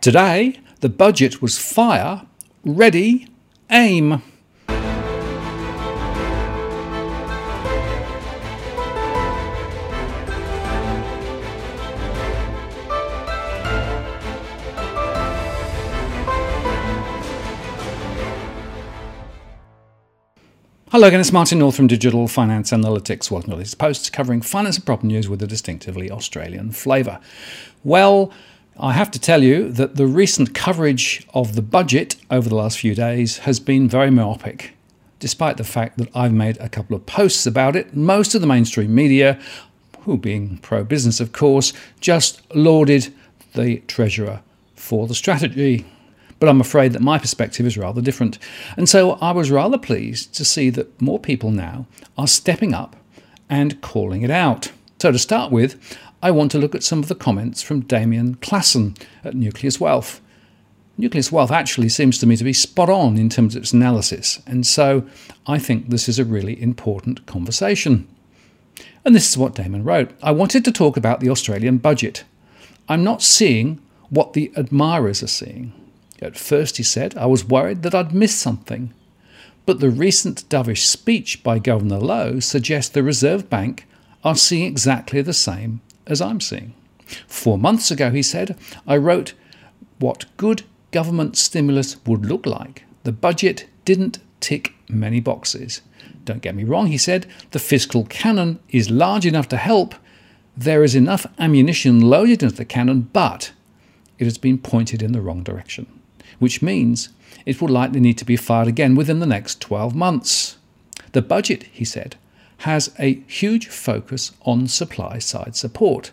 Today, the budget was fire, ready, aim. Hello again, it's Martin North from Digital Finance Analytics. Welcome to this post covering finance and property news with a distinctively Australian flavour. Well, I have to tell you that the recent coverage of the budget over the last few days has been very myopic. Despite the fact that I've made a couple of posts about it, most of the mainstream media, who being pro-business of course, just lauded the Treasurer for the strategy. But I'm afraid that my perspective is rather different. And so I was rather pleased to see that more people now are stepping up and calling it out. So to start with, I want to look at some of the comments from Damien Klassen at Nucleus Wealth. Nucleus Wealth actually seems to me to be spot on in terms of its analysis, and so I think this is a really important conversation. And this is what Damien wrote. I wanted to talk about the Australian budget. I'm not seeing what the admirers are seeing. At first, he said, I was worried that I'd missed something. But the recent dovish speech by Governor Lowe suggests the Reserve Bank are seeing exactly the same as I'm seeing. 4 months ago, he said, I wrote what good government stimulus would look like. The budget didn't tick many boxes. Don't get me wrong, he said, the fiscal cannon is large enough to help. There is enough ammunition loaded into the cannon, but it has been pointed in the wrong direction, which means it will likely need to be fired again within the next 12 months. The budget, he said, has a huge focus on supply-side support.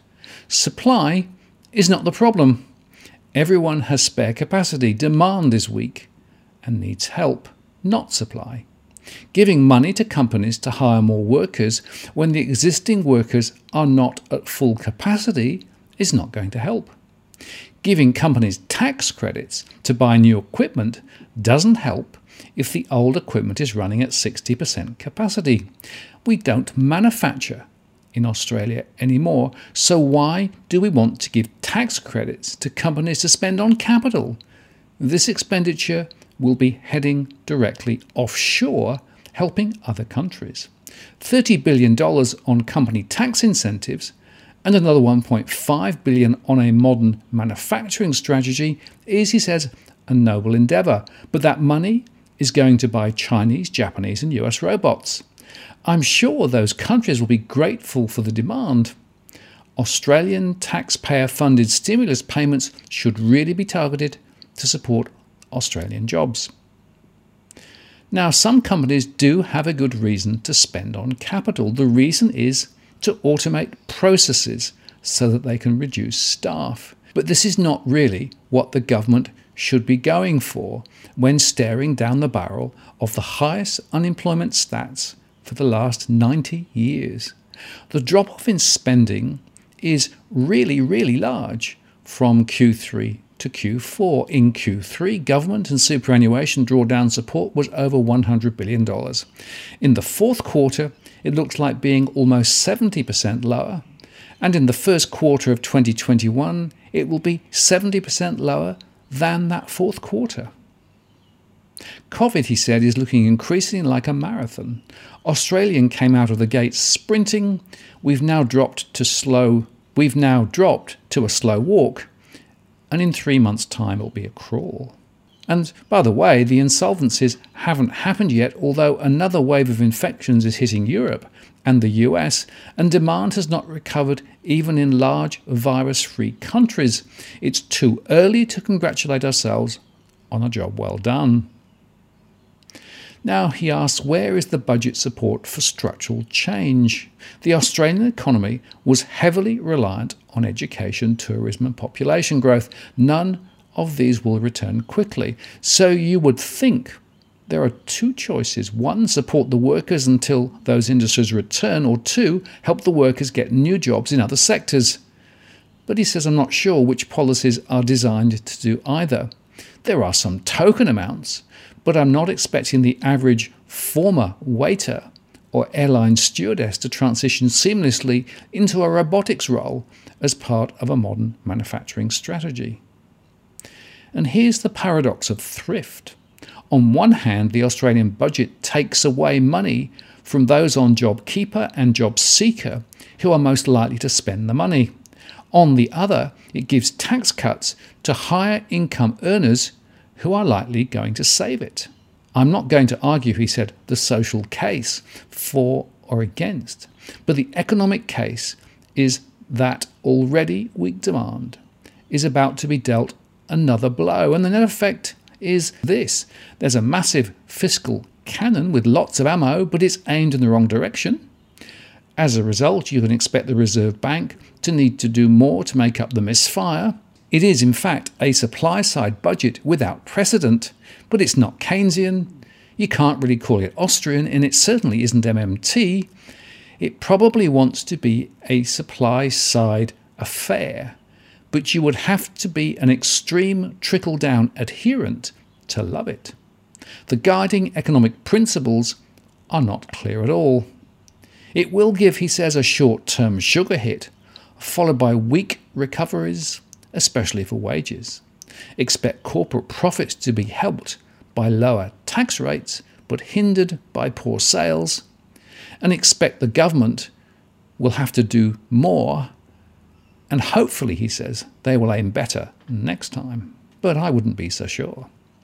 Supply is not the problem. Everyone has spare capacity. Demand is weak and needs help, not supply. Giving money to companies to hire more workers when the existing workers are not at full capacity is not going to help. Giving companies tax credits to buy new equipment doesn't help if the old equipment is running at 60% capacity. We don't manufacture in Australia anymore, so why do we want to give tax credits to companies to spend on capital? This expenditure will be heading directly offshore, helping other countries. $30 billion on company tax incentives and another $1.5 billion on a modern manufacturing strategy is, he says, a noble endeavour. But that money is going to buy Chinese, Japanese and US robots. I'm sure those countries will be grateful for the demand. Australian taxpayer-funded stimulus payments should really be targeted to support Australian jobs. Now, some companies do have a good reason to spend on capital. The reason is to automate processes so that they can reduce staff. But this is not really what the government should be going for when staring down the barrel of the highest unemployment stats for the last 90 years. The drop-off in spending is really, really large from Q3 to Q4. In Q3, government and superannuation drawdown support was over $100 billion. In the fourth quarter, it looks like being almost 70% lower, and in the first quarter of 2021, it will be 70% lower than that fourth quarter. COVID, he said, is looking increasingly like a marathon. Australian came out of the gates sprinting. We've now dropped to a slow walk, and in 3 months' time it'll be a crawl. And by the way, the insolvencies haven't happened yet, although another wave of infections is hitting Europe and the US, and demand has not recovered even in large virus-free countries. It's too early to congratulate ourselves on a job well done. Now, he asks, where is the budget support for structural change? The Australian economy was heavily reliant on education, tourism and population growth. None of these will return quickly. So you would think there are two choices. One, support the workers until those industries return, or two, help the workers get new jobs in other sectors. But he says, I'm not sure which policies are designed to do either. There are some token amounts, but I'm not expecting the average former waiter or airline stewardess to transition seamlessly into a robotics role as part of a modern manufacturing strategy. And here's the paradox of thrift. On one hand, the Australian budget takes away money from those on JobKeeper and JobSeeker who are most likely to spend the money. On the other, it gives tax cuts to higher income earners who are likely going to save it. I'm not going to argue, he said, the social case for or against, but the economic case is that already weak demand is about to be dealt another blow, and the net effect is this. There's a massive fiscal cannon with lots of ammo, but it's aimed in the wrong direction. As a result, you can expect the Reserve Bank to need to do more to make up the misfire. It is, in fact, a supply-side budget without precedent, but it's not Keynesian. You can't really call it Austrian, and it certainly isn't MMT. It probably wants to be a supply-side affair, but you would have to be an extreme trickle-down adherent to love it. The guiding economic principles are not clear at all. It will give, he says, a short-term sugar hit, followed by weak recoveries, especially for wages. Expect corporate profits to be helped by lower tax rates, but hindered by poor sales, and expect the government will have to do more, and hopefully, he says, they will aim better next time. But I wouldn't be so sure.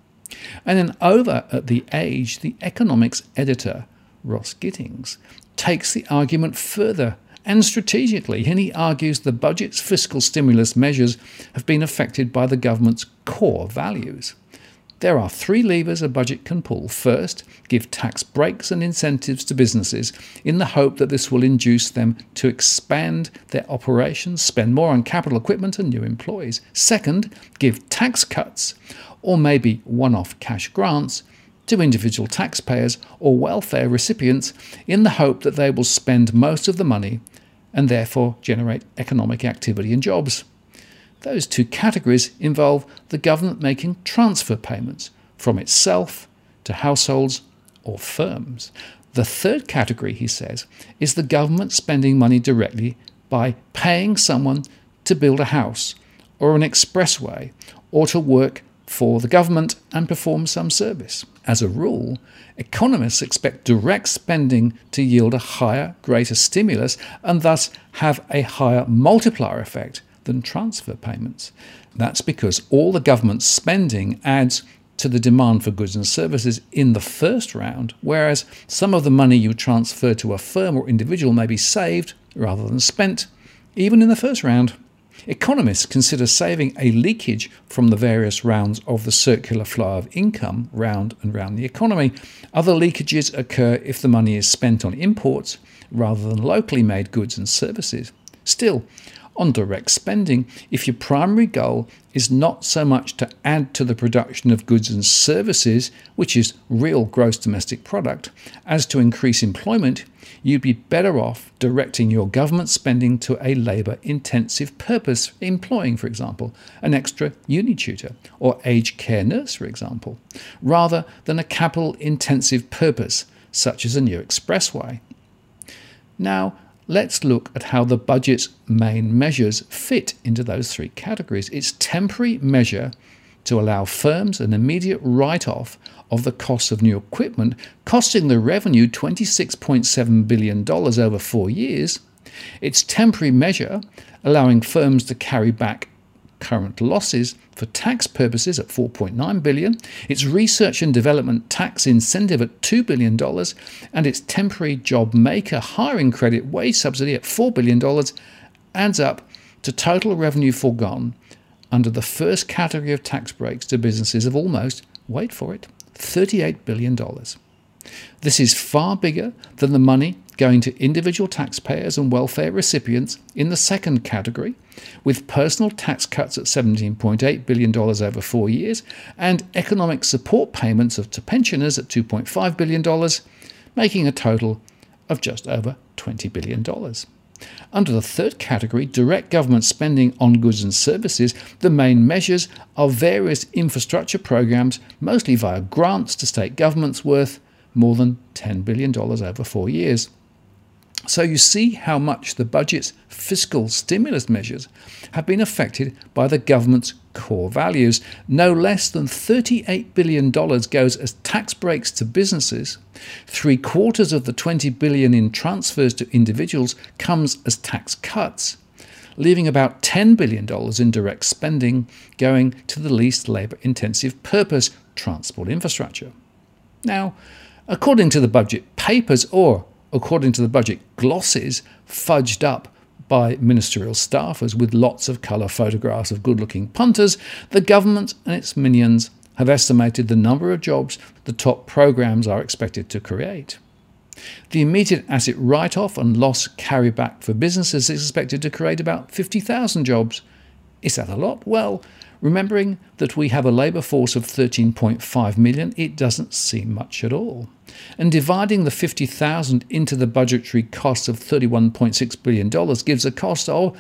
And then over at The Age, the economics editor, Ross Gittings, takes the argument further and strategically, and he argues the budget's fiscal stimulus measures have been affected by the government's core values. There are three levers a budget can pull. First, give tax breaks and incentives to businesses in the hope that this will induce them to expand their operations, spend more on capital equipment and new employees. Second, give tax cuts or maybe one-off cash grants to individual taxpayers or welfare recipients in the hope that they will spend most of the money and therefore generate economic activity and jobs. Those two categories involve the government making transfer payments from itself to households or firms. The third category, he says, is the government spending money directly by paying someone to build a house or an expressway or to work for the government and perform some service. As a rule, economists expect direct spending to yield a higher, greater stimulus and thus have a higher multiplier effect than transfer payments. That's because all the government's spending adds to the demand for goods and services in the first round, whereas some of the money you transfer to a firm or individual may be saved rather than spent, even in the first round. Economists consider saving a leakage from the various rounds of the circular flow of income round and round the economy. Other leakages occur if the money is spent on imports rather than locally made goods and services. Still, on direct spending, if your primary goal is not so much to add to the production of goods and services, which is real gross domestic product, as to increase employment, you'd be better off directing your government spending to a labour-intensive purpose, employing, for example, an extra uni tutor or aged care nurse, for example, rather than a capital-intensive purpose, such as a new expressway. Now, let's look at how the budget's main measures fit into those three categories. Its temporary measure to allow firms an immediate write-off of the cost of new equipment, costing the revenue $26.7 billion over 4 years. Its temporary measure allowing firms to carry back current losses for tax purposes at $4.9 billion, its research and development tax incentive at $2 billion, and its temporary job maker hiring credit wage subsidy at $4 billion adds up to total revenue foregone under the first category of tax breaks to businesses of almost, wait for it, $38 billion. This is far bigger than the money going to individual taxpayers and welfare recipients in the second category, with personal tax cuts at $17.8 billion over 4 years and economic support payments to pensioners at $2.5 billion, making a total of just over $20 billion. Under the third category, direct government spending on goods and services, the main measures are various infrastructure programs, mostly via grants to state governments worth more than $10 billion over 4 years. So you see how much the budget's fiscal stimulus measures have been affected by the government's core values. No less than $38 billion goes as tax breaks to businesses. 3/4 of the $20 billion in transfers to individuals comes as tax cuts, leaving about $10 billion in direct spending going to the least labour-intensive purpose, transport infrastructure. Now, according to the budget papers, or according to the budget glosses fudged up by ministerial staffers with lots of colour photographs of good-looking punters, the government and its minions have estimated the number of jobs the top programmes are expected to create. The immediate asset write-off and loss carryback for businesses is expected to create about 50,000 jobs. Is that a lot? Well, remembering that we have a labour force of 13.5 million, it doesn't seem much at all. And dividing the 50,000 into the budgetary cost of $31.6 billion gives a cost of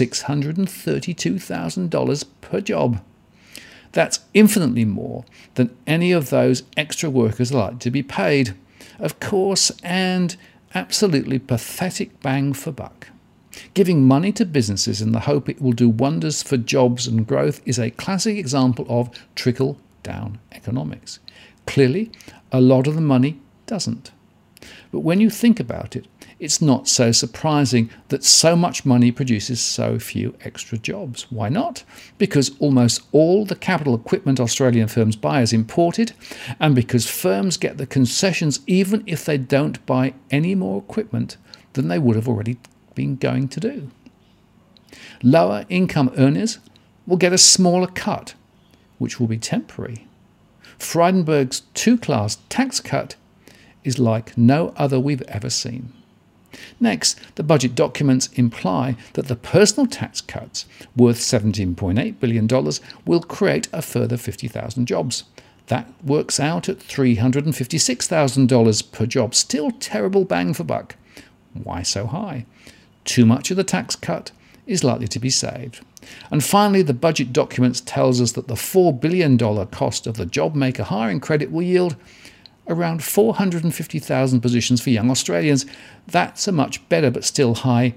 $632,000 per job. That's infinitely more than any of those extra workers are likely to be paid. Of course, and absolutely pathetic bang for buck. Giving money to businesses in the hope it will do wonders for jobs and growth is a classic example of trickle-down economics. Clearly, a lot of the money doesn't. But when you think about it, it's not so surprising that so much money produces so few extra jobs. Why not? Because almost all the capital equipment Australian firms buy is imported, and because firms get the concessions even if they don't buy any more equipment than they would have already been going to do. Lower income earners will get a smaller cut, which will be temporary. Frydenberg's two-class tax cut is like no other we've ever seen. Next, the budget documents imply that the personal tax cuts, worth $17.8 billion, will create a further 50,000 jobs. That works out at $356,000 per job. Still terrible bang for buck. Why so high? Too much of the tax cut is likely to be saved. And finally, the budget documents tells us that the $4 billion cost of the JobMaker hiring credit will yield around 450,000 positions for young Australians. That's a much better but still high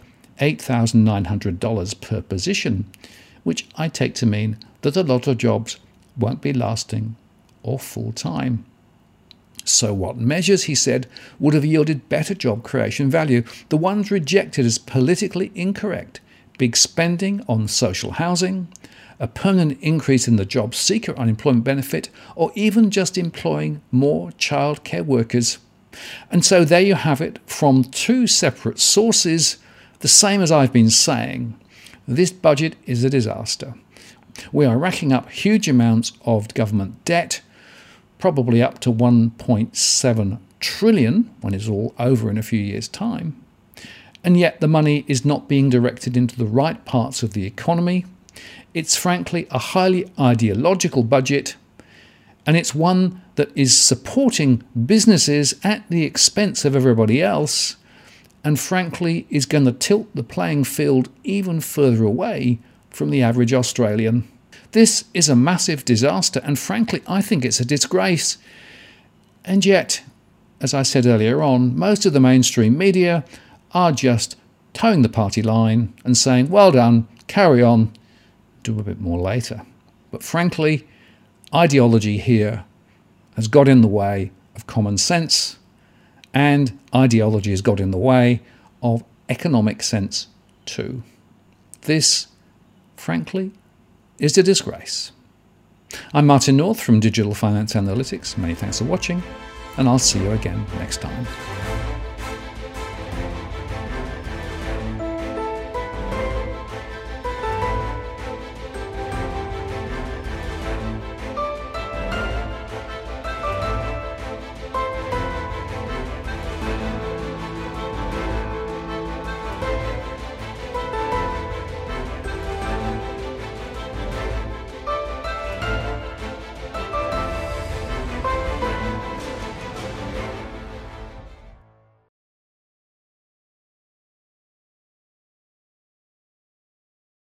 $8,900 per position, which I take to mean that a lot of jobs won't be lasting or full-time. So what measures, he said, would have yielded better job creation value? The ones rejected as politically incorrect: big spending on social housing, a permanent increase in the job seeker unemployment benefit, or even just employing more childcare workers. And so there you have it, from two separate sources, the same as I've been saying. This budget is a disaster. We are racking up huge amounts of government debt, probably up to 1.7 trillion when it's all over in a few years' time. And yet the money is not being directed into the right parts of the economy. It's frankly a highly ideological budget, and it's one that is supporting businesses at the expense of everybody else, and frankly is going to tilt the playing field even further away from the average Australian. This is a massive disaster, and frankly I think it's a disgrace. And yet, as I said earlier on, most of the mainstream media are just towing the party line and saying, well done, carry on, do a bit more later. But frankly, ideology here has got in the way of common sense, and ideology has got in the way of economic sense too. This, frankly, is a disgrace. I'm Martin North from Digital Finance Analytics. Many thanks for watching, and I'll see you again next time.